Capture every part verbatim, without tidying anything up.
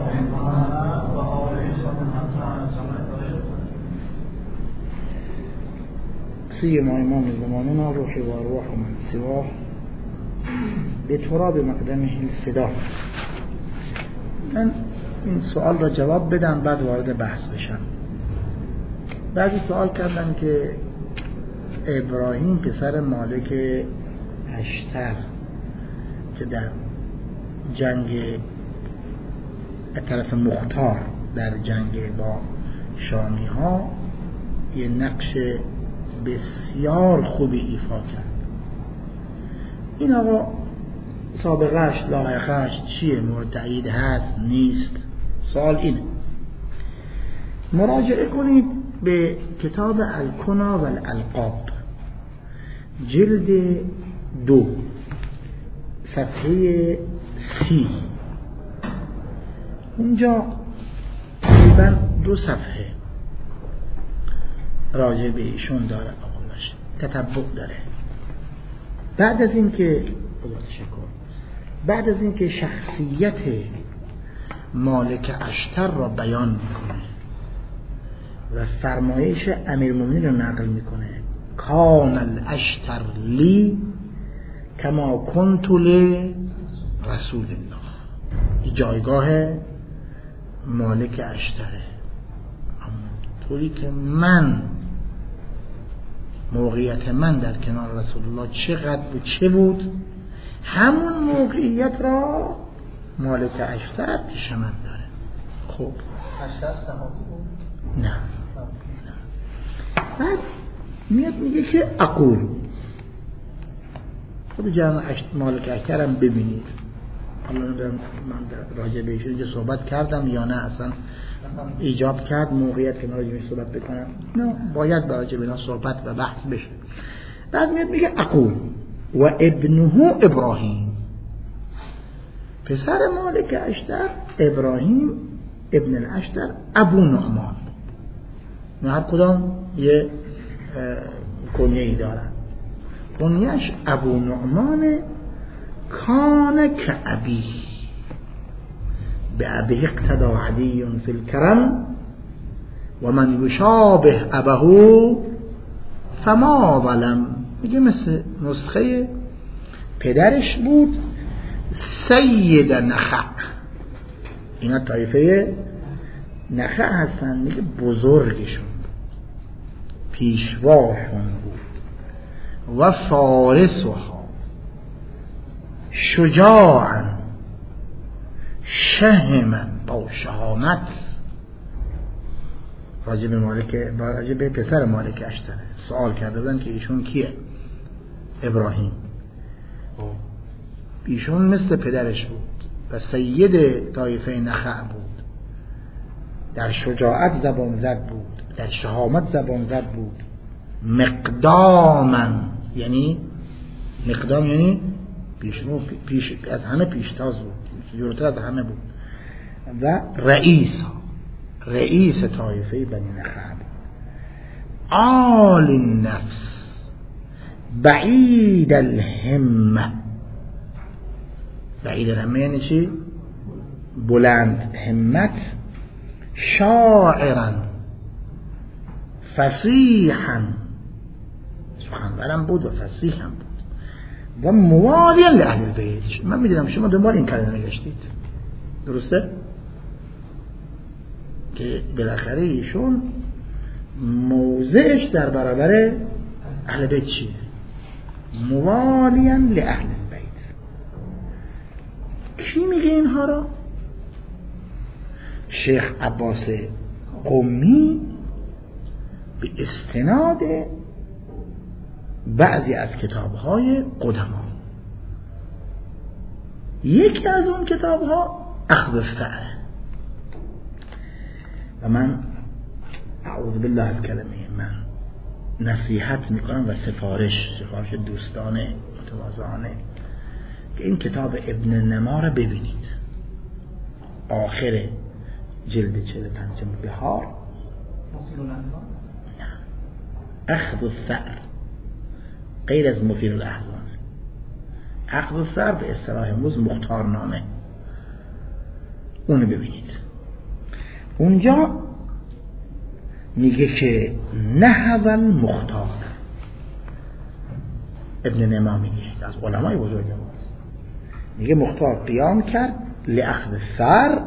سيما إمام زماننا روحي وأرواح من سواه بتراب مقدمه الفدا. من این سوال را جواب بدم بعد وارد بحث بشم. بعضی سوال کردن که ابراهیم پسر مالک اشتر که در جنگ طرف مختار در جنگ با شامی ها یه نقش بسیار خوبی ایفا کرد. این آقا سابقهش لاحقهش چیه؟ مورد تایید هست نیست؟ سوال اینه. مراجعه کنید به کتاب الکنا و الالقاب جلد دو صفحه سی. اونجا تقریبا دو صفحه راجع به ایشون داره، آقاش تتبع داره. بعد از این که بعد از این که شخصیت مالک اشتر را بیان میکنه و فرمایش امیرالمومنین را نقل میکنه، کان الاشتر لی کما کنت لرسول الله، این جایگاه مالک اشتره، طوری که من موقعیت من در کنار رسول الله چقدر بود چه بود، همون موقعیت را مالک اشتر پیش من داره. خب اشتر صحابی بود؟ نه. بعد میاد میگه که اقول، خود جمع مالک اشتر هم ببینید. حالا من راجع به ایشون صحبت کردم یا نه، اصلا ایجاب کرد موقعیت که من راجع به صحبت بکنم؟ نه، باید راجع به اینا صحبت و بحث بشه. بعد میاد میگه اقول و ابنه ابراهیم، پسر مالک اشتر ابراهیم ابن الاشتر ابو نعمان. نه هر کدام یه کنیه‌ای دارن. کنیه‌اش ابو نعمان کان کابی بأبيه اقتدى عدي في الكرم ومن يشابه أبه فما ظلم. میگه مثل نسخه پدرش بود سید نخع. اینا طایفه نخع هستن، میگه بزرگشون پیشواشون بود و فارسها شجاعا شهمن با شهامت. راجب مالک راجب پسر مالک اشتره سوال کرده بودن که ایشون کیه؟ ابراهیم. ایشون مثل پدرش بود و سید طایفه نخع بود، در شجاعت زبان زد بود، در شهامت زبان زد بود. مقدامن یعنی مقدام یعنی پیشنو پیش از همه پیشتاز بود، جلوتر از همه بود. و رئیس رئیس طایفه بنی نخع بود. عال النفس بعید الهمه. بعید الهمه یعنی چی؟ بلند همت. شاعرا فصیحا، سخنورم بود و فصیح هم بود. و موالیا لأهل البیت. من میدونم شما دنبال این کلمه نگشتید، درسته؟ که بالاخره ایشون موضعش در برابر اهل بیت چیه؟ موالیا لأهل البیت. کی میگه اینها را؟ شیخ عباس قمی به استناد بعضی از کتاب‌های قدما. یکی از اون کتاب‌ها اخذ الثأر. و من اعوذ بالله از کلمه من نصیحت میکنم و سفارش سفارش دوستانه متواضعانه که این کتاب ابن نما را ببینید. آخر جلد چهل و پنج بهار. اخذ الثأر غیر از مفید الاحزان. اخذ الثأر به اصطلاح امروز مختارنامه. اونو ببینید. اونجا میگه که نهض المختار، ابن نما میگه از علمای بزرگ ماست، میگه مختار قیام کرد لأخذ الثار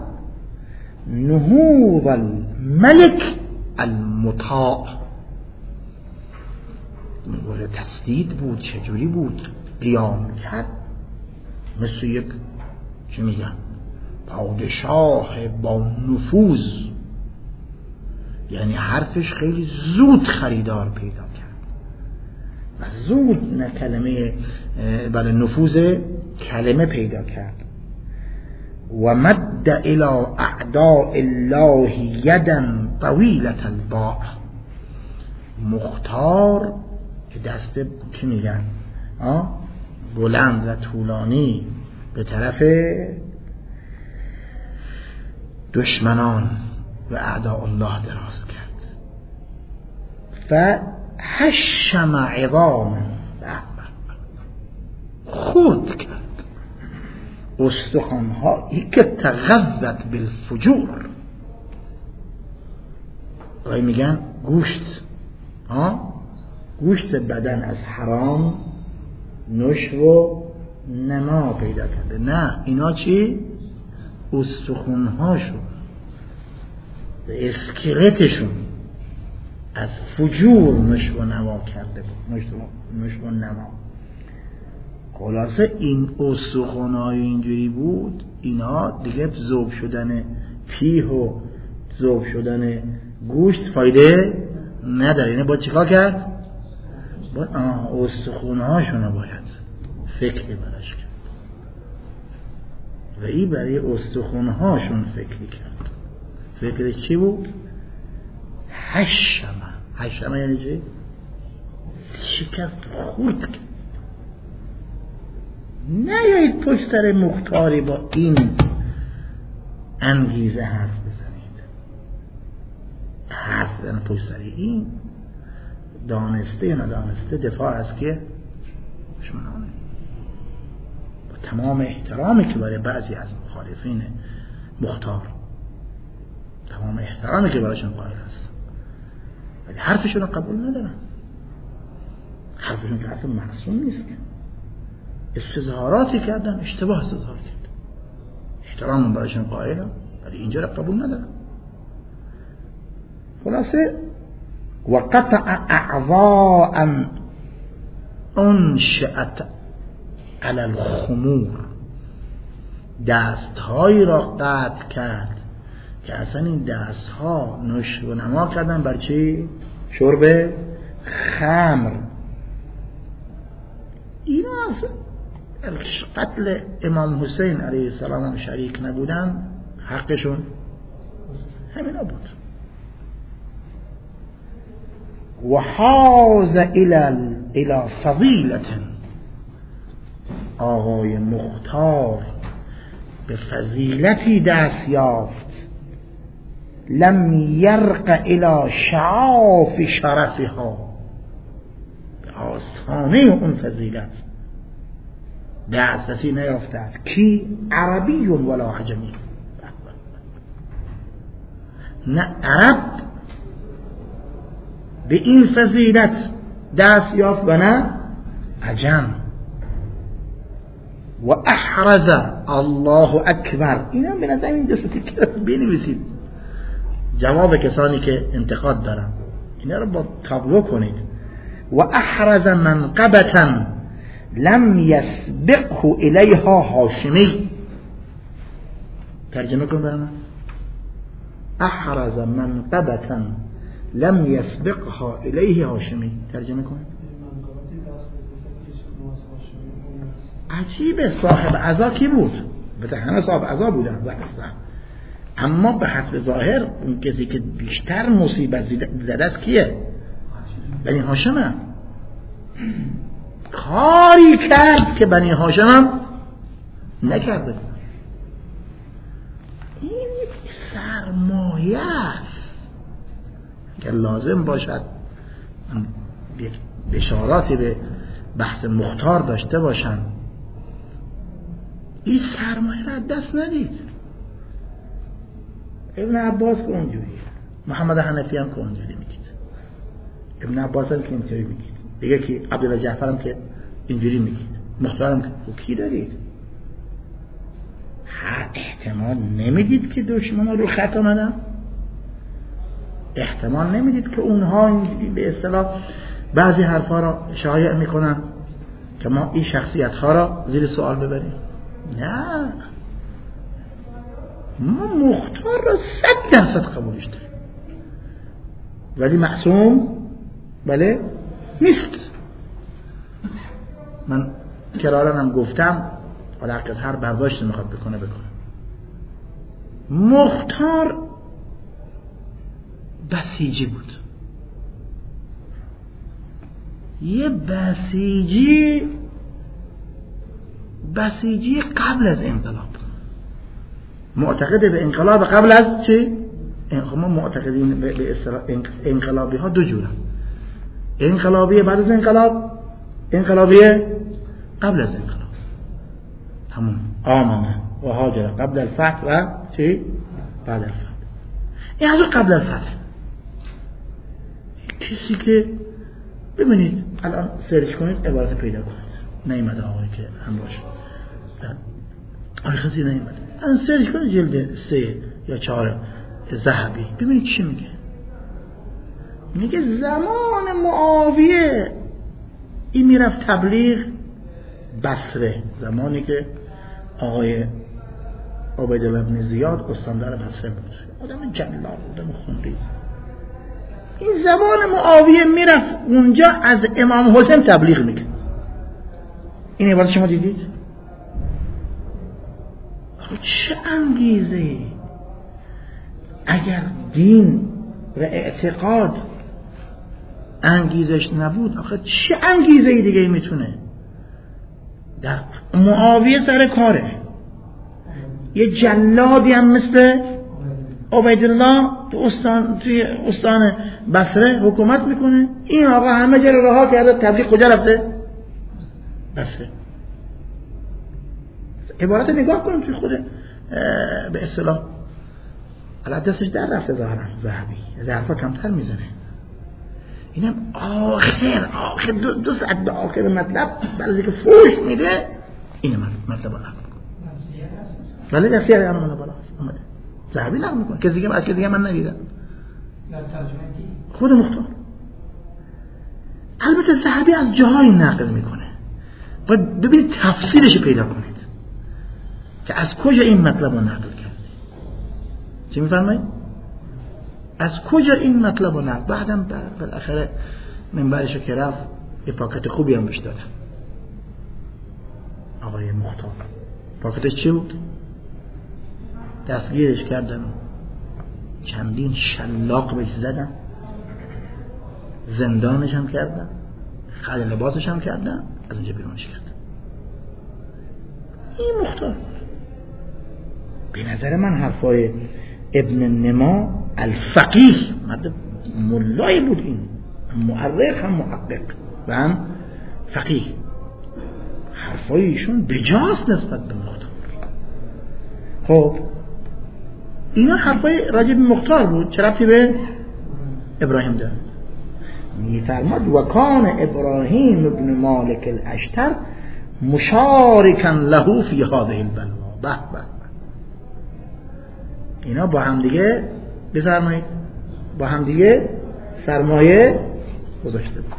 نهوض الملك المطاع. میگه تسدید بود، چجوری بود قیام کرد؟ مثل یک چی میگن پادشاه با نفوذ، یعنی حرفش خیلی زود خریدار پیدا کرد و زود نه کلمه برای نفوذ کلمه پیدا کرد. و مد الى اعداء الله یدا طویلة الباع. مختار دست چی میگن آه؟ بلند و طولانی به طرف دشمنان و اعداء الله دراز کرد. فحشم عظاما، خورد کرد استخوان‌هایی که تغذت بالفجور. گاهی میگن گوشت ها گوشت بدن از حرام نشو و نما پیدا کرده. نه، اینا چی؟ استخوان‌هاشون و اسکلتشون از فجور نشو و نما کرده بود. نشو و نما. خلاصه این استخوان‌های اینجوری بود، اینا دیگه ذوب شدن پیه و ذوب شدن گوشت فایده نداره. اینه باید چیکار کرد؟ باید استخوان‌هاشون رو باید فکر براش کرد و این برای استخوان‌هاشون فکر کرد. فکر چی بود؟ حشمه. حشمه یعنی چی؟ شکست خورد کرد. نیایید پشت سر مختاری با این انگیزه حرف بزنید. حرف بزنید پشت سر این دانسته یا ندانسته دفاع از که دشمنانه. با تمام احترامی که برای بعضی از مخالفین مختار، تمام احترامی که برایشون قائل هست، ولی حرفشون رو قبول ندارن. حرفشون که حرف معصوم نیست. استظهاراتی کردن، اشتباه استظهار کردن، احترام برایشون قائلم ولی اینجا رو قبول ندارن. خلاصه و قطع اعضاء انشأت علی الخمور، دستهایی را قطع کرد که اصلا این دستها نشو و نما کردن بر چی؟ شرب خمر. اینا اصلا قتل امام حسین علیه السلام شریک نبودن، حقشون همینا بود. و حاز الى الى فضیلة، آقای مختار به فضیلتی دست یافت، لم یرق الى شعاف شرفها، به آستانه اون فضیلت دسترسی نیافته است. کی؟ عربی ولا عجمی. نه عرب به این فضیلت دست یافت و نه عجم. و احرز، الله اکبر. اینا به نظر این دستی که بنویسید، جواب کسانی که انتقاد دارن اینا رو با تابلو کنید. و احرز منقبة لم يسبقه الیها هاشمی. ترجمه کن برای من. احرز منقبة لم يسبقها الیه هاشمی. ترجمه کن. عجیبه، صاحب عزا کی بود؟ بطور همه صاحب عزا بودن و اصلا، اما به حسب ظاهر اون کسی که بیشتر مصیبت زده است کیه؟ بنی هاشمه. کاری کرد که بنی هاشم هم نکرده. این یک سرمایه است که لازم باشد یک اشاراتی به بحث مختار داشته باشن. این سرمایه را دست ندید. ابن عباس که اونجوریه، محمد حنفی هم که اونجوری میگید، ابن عباس هم که اینجوری میگید، دیگه که عبدالله جعفر هم که اینجوری میگید، مختارم که کی دارید؟ هر احتمال نمیدید که دشمن رو خط آمدن؟ احتمال نمیدید که اونها به اصطلاح بعضی حرفا را شایع میکنن که ما این شخصیت ها را زیر سوال ببریم؟ نه، ما مختار را صد درصد قبولش داریم، ولی معصوم بله نیست. من کرارن هم گفتم، حالا حقیقت هر برداشت میخواد بکنه بکنه. مختار بسیجی بود، یه بسیجی بسیجی قبل از انقلاب، معتقد به انقلاب قبل از چی؟ ما معتقدین به اصطلاح انقلابی ها دو جورن، انقلابی بعد از انقلاب، انقلابی قبل از انقلاب. همون آمنه و هاجر قبل الفتح و چی؟ بعد الفتح. این از قبل الفتح. کسی که ببینید الان سرچ کنید عبارت پیدا کنید، نیامده آقایی که همراهش آقای خزی نیامده، الان سرچ کنید جلد سه یا چهار ذهبی ببینید چی میگه. میگه زمان معاویه این میرفت تبلیغ بصره، زمانی که آقای عبیدالله بن زیاد استاندار بصره بود، آدم جلال، آدم خونریز. این زمان معاویه میرفت اونجا از امام حسین تبلیغ میکرد. این عبارت شما دیدید؟ چه انگیزه اگر دین و اعتقاد انگیزش نبود، آخه چه انگیزه ای دیگه میتونه؟ در معاویه سر کاره، یه جلادی هم مثل عبیدالله تو استان توی استان بصره حکومت میکنه. این آقا همه جا رو رها کرده، تبلیغ کجا رفته؟ بصره. عبارت نگاه کنیم توی خود به اصطلاح الان دستش در رفته ظاهرا ذهبی، ظرفا کمتر میزنه. اینم آخر آخر دو, دو ساعت به آخر مطلب برای که فوش میده، اینه مطلب رو نقل میکنه. ولی دستیار هم منو بالا اومده ذهبی نقل میکنه، کسی دیگه از کسی دیگه من ندیدم. خود مختار. البته ذهبی از جاهای نقل میکنه، باید ببینید تفسیرش پیدا کنید که از کجا این مطلب رو نقل کرده. چی میفرمایید؟ از کجا این مطلب رو نقل؟ بعدم بالاخره منبرشو که رفت یه پاکت خوبی هم بهش دادن آقای مختار. پاکتش چی بود؟ دستگیرش کردن، چندین شلاق بهش زدن، زندانش هم کردن، خل لباسش هم کردن، از اونجا بیرونش کردن. این مختار. به نظر من حرفای ابن نما الفقیه مرد ملای بود، این مؤرخ هم محقق و هم فقیه، حرفای ایشون بجاست نسبت به مختار. خب اینا حرفای راجع به مختار بود، چه ربطی به ابراهیم دارد؟ میفرماد و کان ابراهیم ابن مالک الاشتر مشارکا له فی هذه البلوا. به به اینا با هم دیگه بفرمایید با هم دیگه سرمایه گذاشته بود.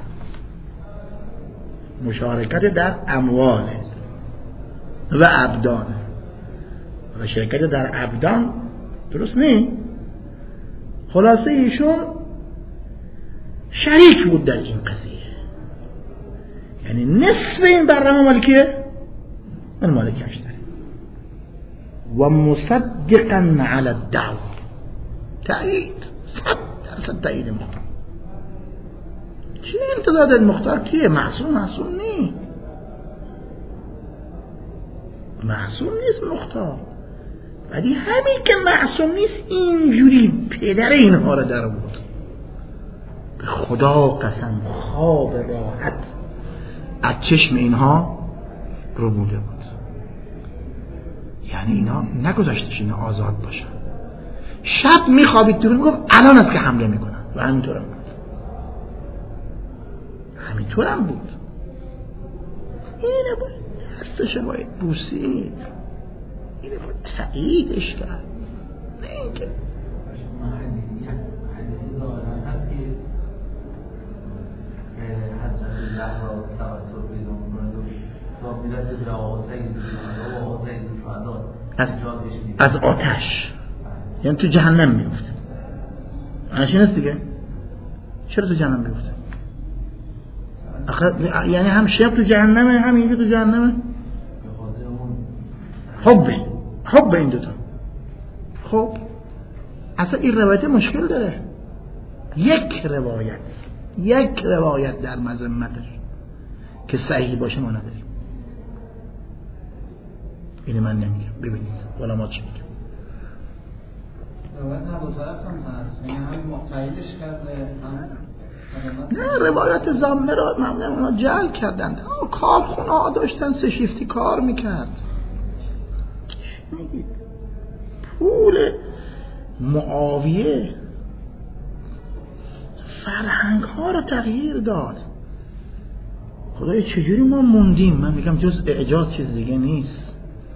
مشارکت در اموال و ابدان و شرکت در ابدان درست نی؟ خلاصه ایشون شریک بود در این قضیه، یعنی نصف این برنامه مالکیه من مالک اشتر و مصدقا على الدعوه، تأیید صد درصد تأیید مختار. چی امتداد المختار کیه؟ معصوم معصوم نی، معصوم نیست مختار، ولی همین که معصوم نیست اینجوری پدر اینها رو در بود. به خدا قسم خواب راحت از چشم اینها رو بوده بود، یعنی اینا نگذاشتش اینا آزاد باشن. شب میخوابید تو میگفت الان است که حمله میکنن و همینطور هم بود همینطور هم بود اینه باید دستش باید بوسید اینه باید تاییدش کرد نه اینکه از, از آتش یعنی تو جهنم میفته معنیش این است دیگه چرا تو جهنم میفته آخه یعنی هم شب تو جهنمه هم اینجا تو جهنمه حبه حب این دوتا خب اصلا این روایت مشکل داره یک روایت یک روایت در مذمتش که صحیح باشه ما نداریم اینه من نمیگم ببینید ولی ما چی میگم روایت هم دو طرف هم هست یعنی هم مقتایدش کرده نه روایت زامنه را اونا جعل کردند کارخونه ها داشتن سه شیفتی کار میکرد چی میگید پول معاویه فرهنگ ها رو تغییر داد خدای چجوری ما موندیم من میگم جز اعجاز چیز دیگه نیست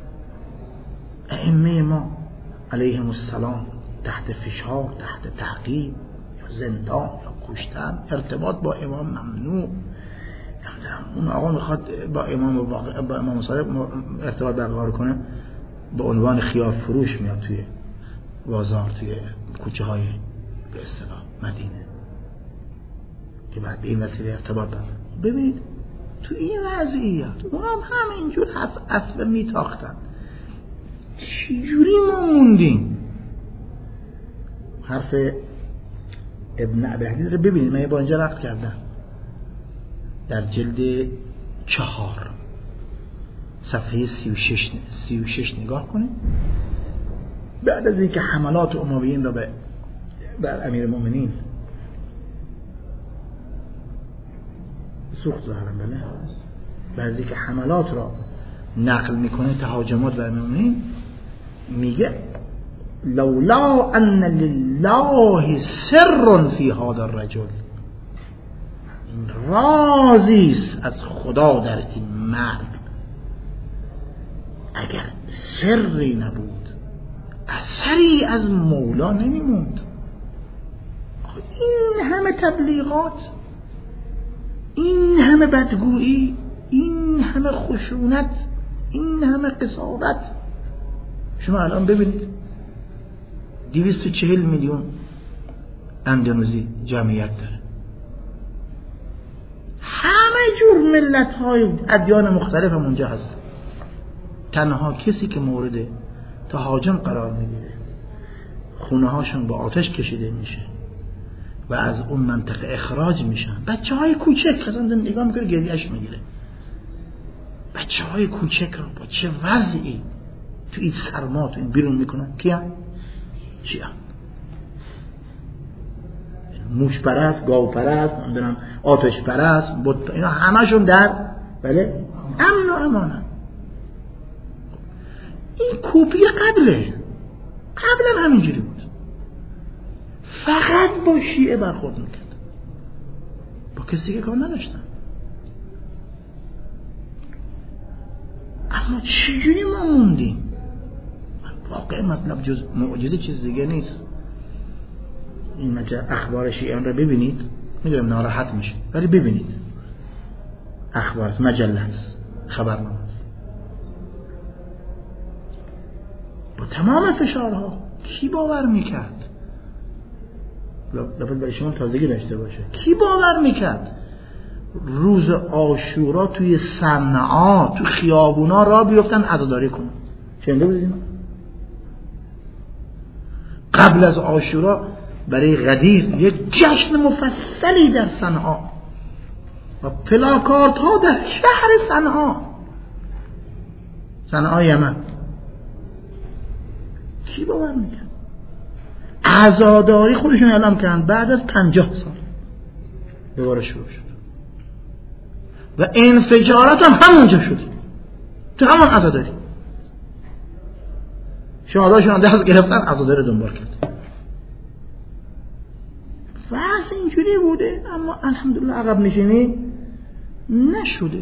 ائمه ما علیهم السلام تحت فشار تحت تعقیب یا زندان یا کشتن ارتباط با امام ممنوع اون آقا میخواد با امام با امام صادق ارتباط برقرار کنه به عنوان خیار فروش میاد توی بازار توی کوچه های به اصطلاح مدینه که بعد به این وسیله ارتباط داره ببینید تو این وضعیت اون هم همینجور هست اصلا میتاختن چجوری ما موندیم حرف ابن ابی حدید رو ببینید من یه با اینجا رفت کردم در جلد چهار صفحه سی و شش سی و شش نگاه کنید بعد از اینکه حملات امویین را به بر امیر المؤمنین سوخت ظاهرم بله بعد از اینکه حملات را نقل میکنه تهاجمات بر امیر المؤمنین میگه لولا ان لله سر فی هذا الرجل این رازی است از خدا در این مرد اگر سری نبود اثری از مولا نمیموند این همه تبلیغات این همه بدگویی این همه خشونت این همه قساوت شما الان ببینید دویست و چهل میلیون اندونزی جمعیت داره همه جور ملت های ادیان مختلف هم اونجا هست تنها کسی که مورد تهاجم قرار میگیره خونه هاشون با آتش کشیده میشه و از اون منطقه اخراج میشن بچه های کوچک که اصلا نگاه میکنه گریهش میگیره بچه های کوچک رو با چه وضعی تو این سرما تو این بیرون میکنن کیا؟ چیا؟ موش پرست گاو پرست نمیدونم آتش پرست بود اینا همشون در بله امن و امانه این کوپی قبله قبلا همینجوری بود فقط با شیعه برخورد میکرد با کسی که کار نداشتن اما چجوری ما موندیم واقع مطلب جز معجزه چیز دیگه نیست این مجا اخبار شیعیان رو ببینید میدونم ناراحت میشید ولی ببینید اخبار مجله است خبرنامه است با تمام فشارها کی باور میکرد لابد برای شما تازگی داشته باشه کی باور میکرد روز عاشورا توی صنعا تو خیابونا را بیفتن عزاداری کنن شنیده بودید قبل از عاشورا برای غدیر یک جشن مفصلی در صنعا و پلاکارت ها در شهر صنعا صنعا یمن کی باور میکرد عزاداری خودشون اعلام کردن بعد از پنجاه سال دوباره شروع شد و انفجارات هم همونجا شد تو همون عزاداری شهداشون دست گرفتن عزاداری دنبال کرد اینجوری بوده، اما الحمدلله عقب نشینی نشده.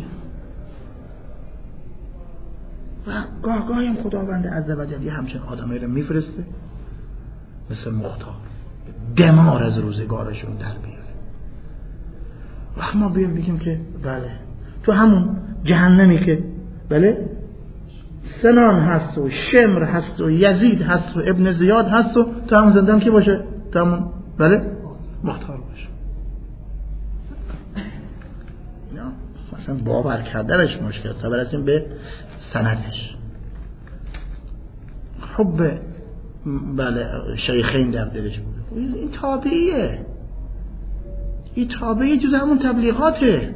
و گاه گاهی هم خداوند عزوجل یه همچین آدمایی رو میفرسته مثل مختار، دمار از روزگارشون در بیاره. وقت ما بیایم بگیم که بله تو همون جهنمی که بله سنان هست و شمر هست و یزید هست و ابن زیاد هست و تو همون زندان کی باشه؟ تو همون بله مختار باشه. نه مثلا باور کردنش مشکل تا برسیم به سندش. حب بله شیخین در دلش بود، این تابعیه، این تابعی جز همون تبلیغاته.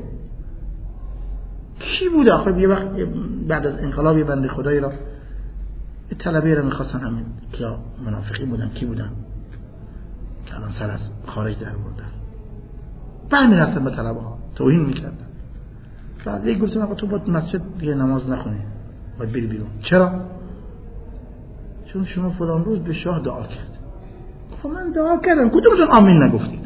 کی بود آخر یه وقت بعد از انقلاب یه بنده خدایی را یه طلبه را میخواستن، همین که منافقی بودن، کی بودن که الان سر از خارج در بردن، برمی رفتن به طلبه ها توهین میکردن. بعد یک گفتن آقا تو باید مسجد دیگه نماز نخونی، باید بری بیرون. چرا؟ چون شما فلان روز به شاه دعا کرد. خب من دعا کردم، کدومتون آمین نگفتید؟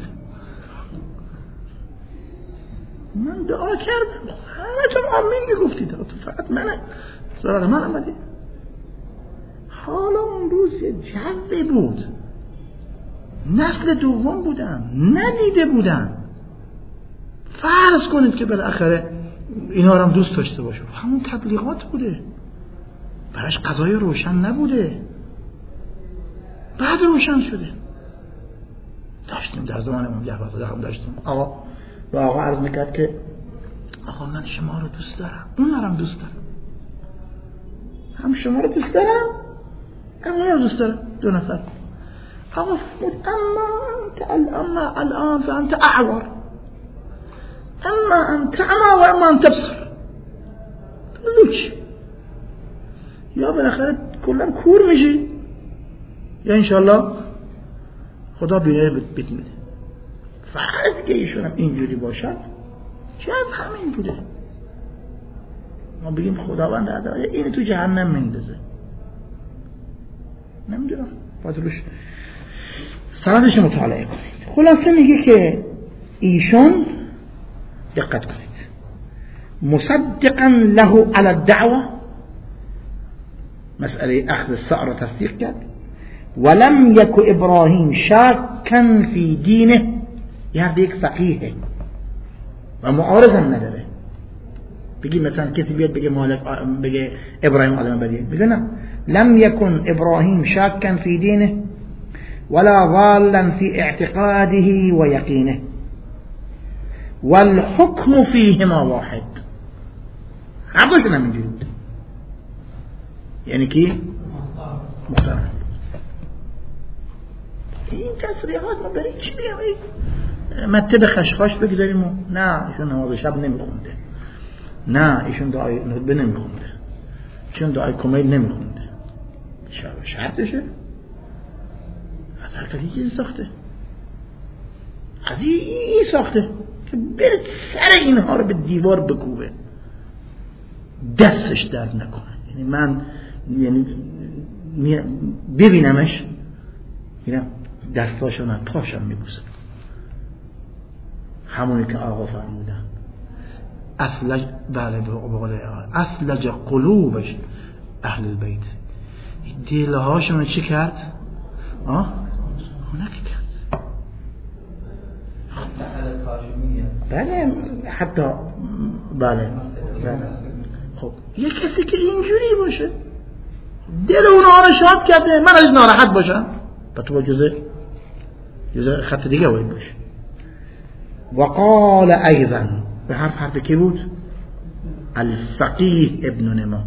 من دعا کردم، همه تون آمین میگفتید، تو فقط من سراغ من آمدی. حالا اون روز یه جوی بود، نسل دوم بودن، ندیده بودن. فرض کنید که بالاخره اینا رو هم دوست داشته باشه، همون تبلیغات بوده، براش قضای روشن نبوده، بعد روشن شده. داشتیم در زمانمون گهبازده هم داشتیم، آقا و آقا عرض میکرد که آقا من شما رو دوست دارم، اون هم دوست دارم، هم شما رو دوست دارم هم اون رو دوست دارم، دو نفر. آقا اما انت اما الان فانت اعور، اما انت اما و اما انت بصر. لوچ یا بالاخره کلا کور میشی یا انشالله خدا بینه بیت میده. فرض که ایشون هم اینجوری باشد چه همین بوده، ما بگیم خداوند عدالت این تو جهنم میندازه، نمیدونم باید روش سندش مطالعه کنید. خلاصه میگه که ایشون دقت کنید مصدقا له على الدعوه، مسئله اخذ الثأر تصدیق کرد. ولم یک ابراهیم شاکا فی دینه، یه یک فقیه و معارض هم نداره. بگی مثلا کسی بیاد بگه مالک بگه ابراهیم آدم بدیه، بگه نه، لم یکن ابراهیم شاکا فی دینه ولا ضالا فی اعتقاده و یقینه والحکم فیهما واحد. هر دوشون هم اینجوری بود، یعنی کی؟ مختار. این تصریحات ما برای چی بیایم مطب خشخاش بگذاریم و نه ایشون نماز شب نمیخونده، نه ایشون دعای ندبه نمیخونده، چون دعای کمیل نمیخونده، شرطشه از هر کسی چیزی ساخته، از این ساخته که برد سر اینها رو به دیوار بکوبه، دستش درد نکنه. یعنی من یعنی ببینمش میرم دستاشو من پاشم میبوسم، همونی که آقا فرمودن افلج بله به قول افلج قلوبش اهل البیت، دلهاشون چی کرد؟ آه اونه که کرد بله حتی بله بله. خب یک کسی که اینجوری باشه دل اونها رو شاد کرده، من از ناراحت باشم با تو با جزء جزء خط دیگه باید باشه. وقال ایضا به حرف حرف که بود الفقیه ابن نما،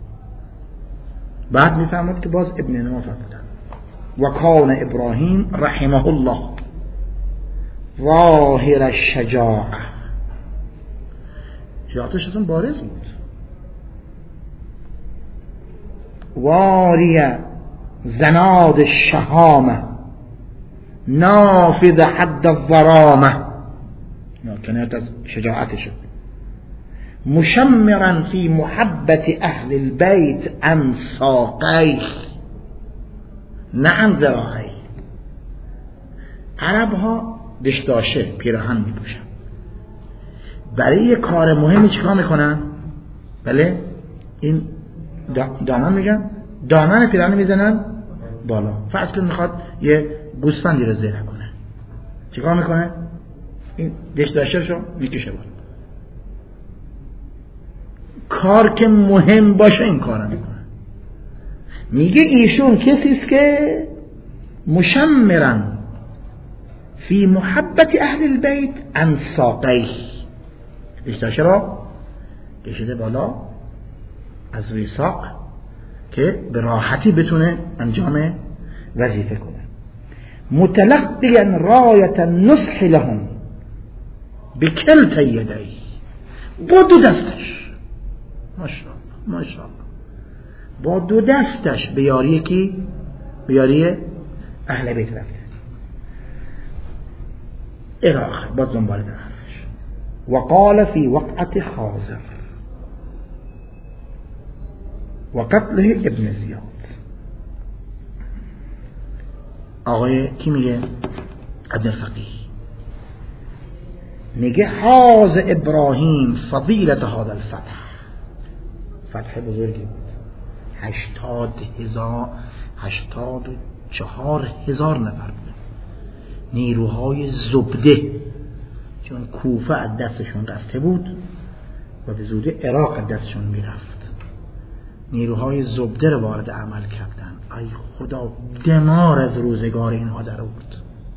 بعد میفهمد که باز ابن نما فرمودن وکان ابراهیم رحمه الله ظاهر الشجاعه، شجاعتش ازون بارز بود، واری زناد الشهامه نافذ حد الظرامه، کنایت از شجاعتش، مشمرا فی محبت اهل البیت عن ساقیه نه عن ذراعیه. عرب ها دشداشه پیراهن میپوشن. برای یه کار مهمی چیکار میکنن؟ بله این دامن میگن دامن پیراهن میزنن بالا. فرض کن میخواد یه گوسفندی رو ذبح کنه، چیکار میکنه؟ این دشداشه‌شو میکشه بالا. کار که مهم باشه این کارو میکنه. میگه ایشون کسی است که مشمرن فی محبت اهل البیت عن ساقیه، دشداشه رو کشیده بالا از روی ساق که به راحتی بتونه انجام وظیفه کنه. متلقیا رایت النصح لهم بکلتا یدیه، با دو دستش، ماشاءالله ماشاءالله، با دو دستش به یاری کی؟ به یاری اهل بیت رفته. اراخ با دنبال حرفش. وقال فی وقعت خازر و قتله ابن زیاد. آقای کی میگه؟ ابن فقیه میگه حاز ابراهیم فضیلت هذا الفتح، فتح بزرگی بود. هشتاد هزار هشتاد و چهار هزار نفر بود، نیروهای زبده، چون کوفه از دستشون رفته بود و به زودی عراق از دستشون میرفت. نیروهای زبده رو وارد عمل کردن. ای خدا، دمار از روزگار اینها در بود.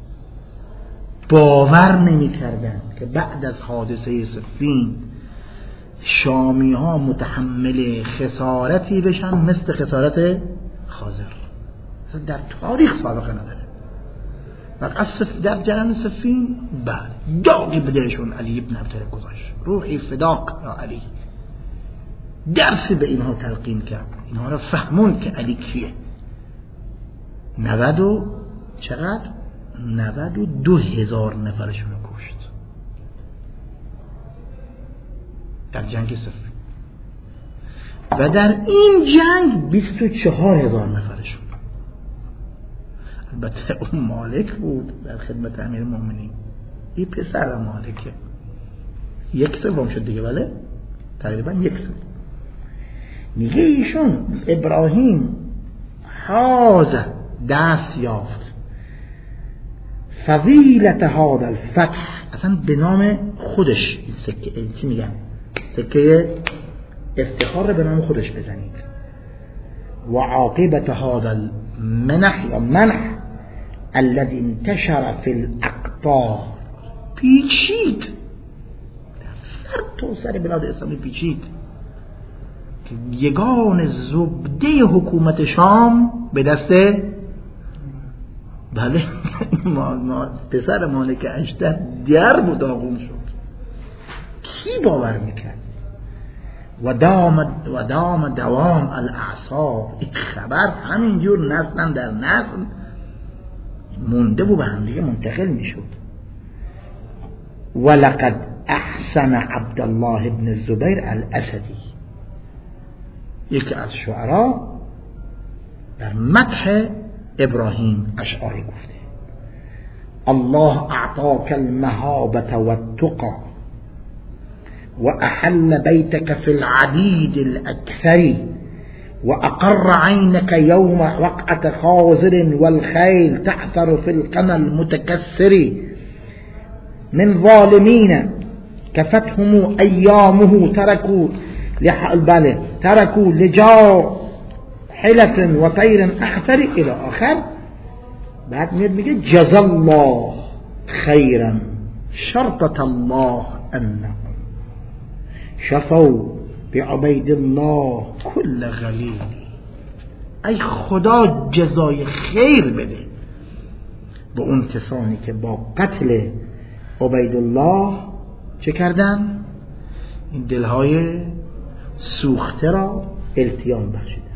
باور نمی کردن که بعد از حادثه صفین شامی ها متحمل خسارتی بشن مثل خسارت خازر. در تاریخ سابقه نداره. و در جنگ صفین بعد داغی بدهشون علی ابن ابی طالب گذاشت. روحی فداک یا علی. درسی به اینها تلقین کرد، اینها را فهمون که علی کیه. نود و چقدر؟ نود و دو هزار نفرشون رو کشت در جنگ صفین، و در این جنگ بیست و چهار هزار نفرشون. البته اون مالک بود در خدمت امیر المؤمنین، این پسر مالکه، یک سوم شد دیگه، بله تقریبا یک سوم. میگه ایشون ابراهیم حاز دست یافت فضیلت هذا الفتح، اصلا به نام خودش سکه چی میگن، سکه افتخار به نام خودش بزنید. و عاقبت هذا المنح یا منح الذي انتشر في الاقطار، پیچید در سر تو سر بلاد اسلامی پیچید که یگان زبده حکومت شام به دست بله ما ما پسر مالک اشتر در بود آقوم شد. کی باور میکرد؟ و دام و دام دوام الاعصاب. این خبر همینجور نسل در نسل مونده و به هم دیگه منتقل میشد. ولقد احسن عبدالله ابن الزبیر الاسدی، یکی از شعرا در مدح ابراهیم اشعاری گفته: الله اعطاك المهابة والتقى واحل بيتك في العديد الاكثر واقر عينك يوم وقعة خازر والخيل تعثر في القنا المتكسر من ظالمين كفتهم ايامه تركوا البلد تركوا لجا حلف و طیر احفر الى آخر. بعد میاد میگه جزا الله خیرا شرطت الله انهم شفوا بعبید الله کل غلیل. ای خدا جزای خیر بده به اون کسانی که با قتل عبید الله چه کردن؟ این دلهای سوخته را التیام بخشیدن.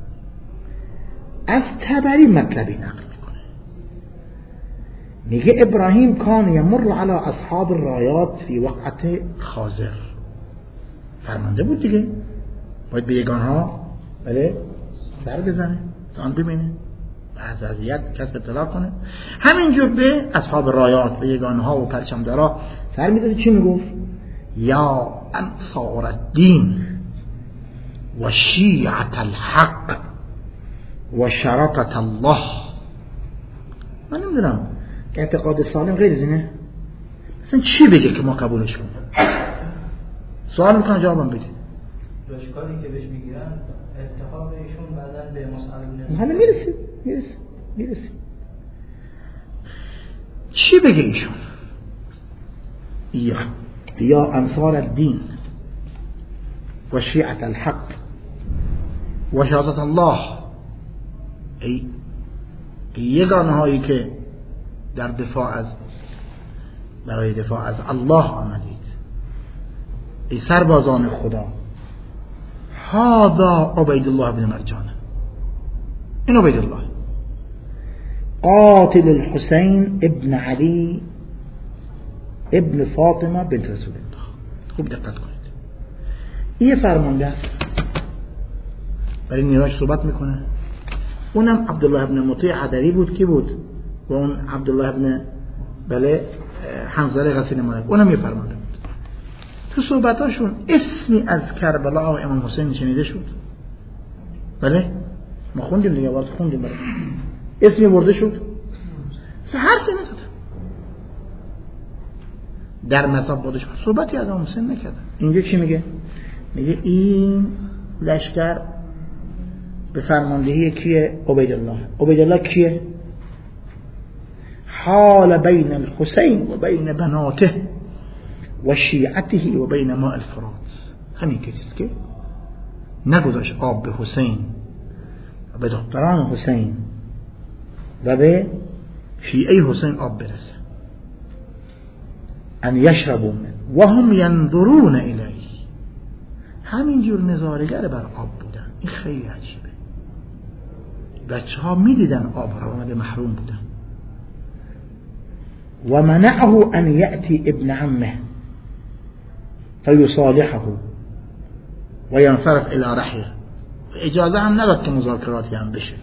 از تبری مطلبی نقل میکنه، میگه ابراهیم کان یمر علی اصحاب الرایات فی وقعت خازر، فرمانده بود دیگه، باید به یگانها بله سر بزنه، سان ببینه، از اذیت کسب اطلاع کنه. همینجور به اصحاب رایات و یگانه ها و پرچمدارا سر می‌داد. چی میگفت؟ یا انصار الدین و شیعة الحق و شرطة الله. من نمیدونم اعتقاد سالم غیر از اینه؟ اصلا چی بگه که ما قبولش کنیم؟ سوال میکنم جوابم بدید. اشکالی که بهش میگیرن اتحاد ایشون بعداً به مسئله حالا میرسیم میرسیم میرسیم چی بگه ایشون؟ یا یا انصار الدین و شیعة الحق و شهادت الله، ای یگانه هایی که در دفاع از برای دفاع از الله آمدید، ای سربازان خدا. هذا عبید الله بن مرجان، این عبید الله قاتل الحسین ابن علی ابن فاطمه بنت رسول الله. خوب دقت کنید، این فرمانده است برای نیروش صحبت میکنه. اونم عبدالله ابن مطیع عدوی بود. کی بود؟ و اون عبدالله ابن بله حنظله غسیل ملک، اونم یه فرمانده بود. تو صحبتاشون اسمی از کربلا و امام حسین شنیده شد؟ بله ما خوندیم دیگه، وقت خوندیم بله. اسمی برده شد؟ حرفی ندادن در مطاب بودش، صحبتی از امام حسین نکردن. اینجا چی میگه؟ میگه این لشکر به فرماندهی کیه؟ عبید الله. عبید الله کیه؟ حال بین الحسین و بین بناته و شیعته و بین ماء الفرات. همین کسیست که نگذاشت آب به حسین و به دختران حسین و به شیعه حسین آب برسه. ان یشربوا من و هم ینظرون الیه. همینجور نظارگر بر آب بودن. این خیلی عجیبه. بچه ها می دیدن آب را آمده محروم بودن. و منعه ان یأتی ابن عمه فیصالحه و ینصرف الی رحیه. اجازه هم نداد که مذاکراتی هم بشه.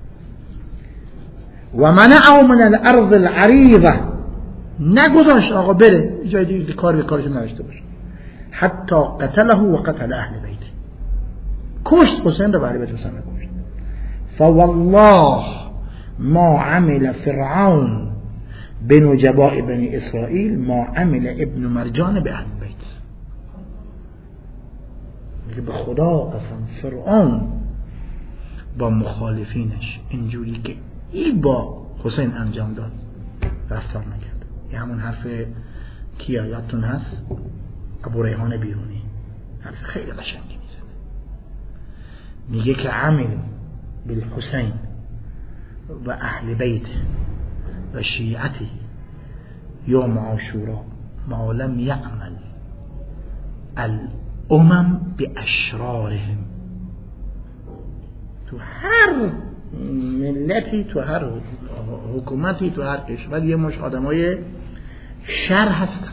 و منعه من الارض العریضه، نگذاشت آقا بره جای دیگه کار به کارش نداشته باشه. حتی قتله و قتل اهل بیت، کشت حسین را، برای بیت حسین را کشت. فوالله ما عمل فرعون بنجباء بنی اسرائیل ما عمل ابن مرجان به اهل بیت. میگه به خدا قسم فرعون با مخالفینش اینجوری که ای با حسین انجام داد رفتار نکرد. یه همون حرف کیا یادتون هست؟ ابو ریحان بیرونی حرف خیلی قشنگی میزنه. میگه که عمل بالحسین و اهل بیت و شیعته یوم عاشورا ما لم یعمل الامم باشرارهم. تو هر ملتی، تو هر حکومتی، تو هر کشور یه مش آدمای شر هستن.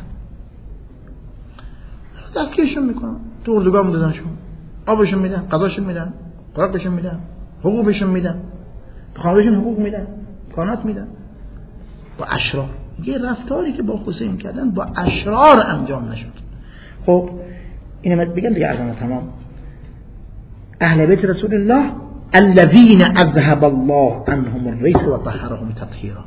دستگیرشون میکنن، تو اردوگاه میدازنشون، آبشون میدن، غذاشون میدن، خوراکشون میدن، حقوقشون میدن، خانوادهشون حقوق میدن، کانات میدن. با اشرار، یه رفتاری که با حسین کردن با اشرار انجام نشد. خب اینو بگم دیگه، ارزان تمام. اهل بیت رسول الله الذين اذهب الله عنهم الرجس و طهرهم تطهیرا.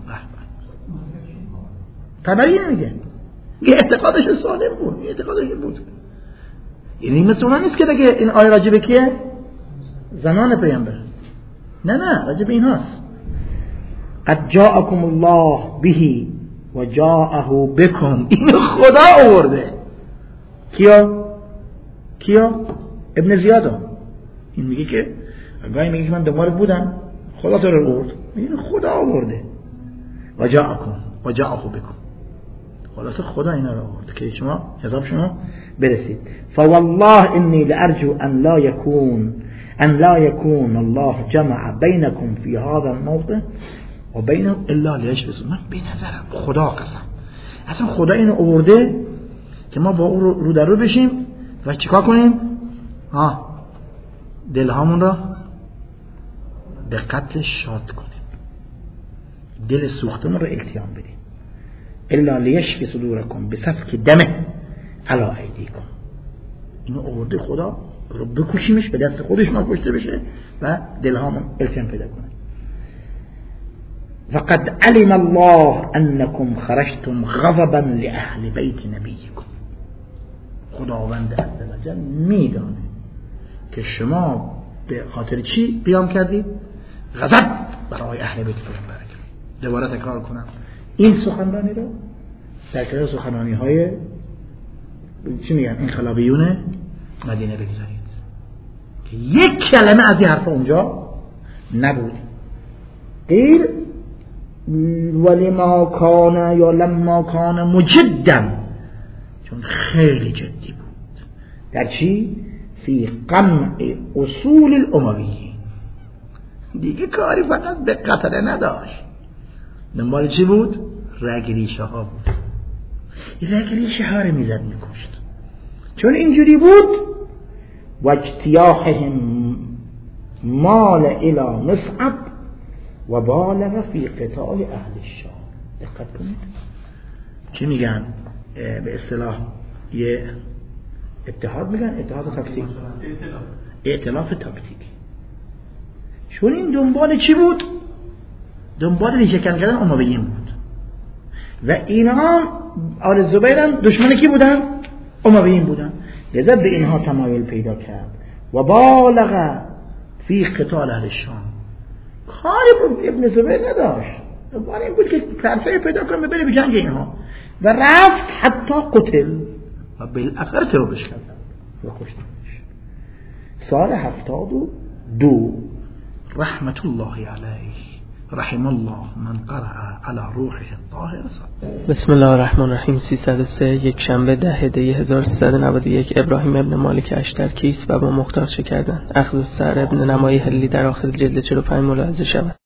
تبری نمیگه، یه اعتقادش سالم بود، یه اعتقادش بود. یعنی مثل اون نیست که دیگه این آیه راجع به کیه؟ زنان پیامبر. نه نه، راجع به ایناست. قد جاءكم الله به و جاءه بكم. این خدا آورده. کیا؟ کیا؟ ابن زیاد. این میگه که گاهی میگه که من دوباره بودم، خدا تو رو آورد. این خدا آورده. و جاءكم و جاءه بكم. خلاص خدا اینا رو آورد که شما حساب شما برسید. فوالله انی لارجو ان لا يكون ان لا يكون الله جمع بينكم في هذا الموضع و بین الا لیشفز. من به نظرم خدا قسم اصلا خدا اینو آورده که ما با او رو در رو بشیم و چیکار کنیم؟ ها دلهامون را به قتل شاد کنیم. دل سوختمون رو التیام بدیم. الا لیشفی صدورکم بسفک دمه علی ایدیکم. اینو آورده خدا رو بکشیمش، به دست خودش ما کشته بشه و دلهامون التیام پیدا کنه. فقد علم الله انکم خرجتم غضبا لاهل بیت نبیکم. خداوند عزوجل میدانه که شما به خاطر چی قیام کردید؟ غضب برای اهل بیت پیامبر. دوباره تکرار کنم این سخنرانی رو در کنار سخنرانی های چی میگن انقلابیون مدینه بگذارید که یک کلمه از این حرفا اونجا نبود. غیر ولی ما کان یا لما کان مجدا، چون خیلی جدی بود در چی؟ فی قمع اصول الامویین. دیگه کاری فقط به قتل نداشت، دنبال چی بود؟ رگریشه ها بود. رگریشه ها رو میزد میکشت. چون اینجوری بود و اجتیاحهم مال الى مصعب و بالغ فی قتال اهل الشام. دقت کنید چی میگن به اصطلاح یه اتحاد میگن، اتحاد تاکتیک، ائتلاف تاکتیکی. چون این دنبال چی بود؟ دنبال ریشه‌کن کردن امویین بود و اینا آل زبیر هم دشمن کی بودن؟ امویین بودن. لذا به اینها تمایل پیدا کرد و بالغ فی قتال اهل الشام. کاری بود ابن زبیر نداشت، دنبال این بود که فرفه پیدا کنه بره به جنگ اینها و رفت حتی قتل و بالاخره تروبش کردن و کشتنش. سال هفتاد و دو رحمت الله علیه رحم الله من قرأ على روحه الطاهر. بسم الله الرحمن الرحیم. سیصد و سه یک شنبه ده هده هزار و سیصد و نود و یک. ابراهیم ابن مالک اشتر کیست و با مختار چه کردند؟ اخذ السعر ابن نمایی هلی در آخر جلد چهل و پنج ملاحظه شود.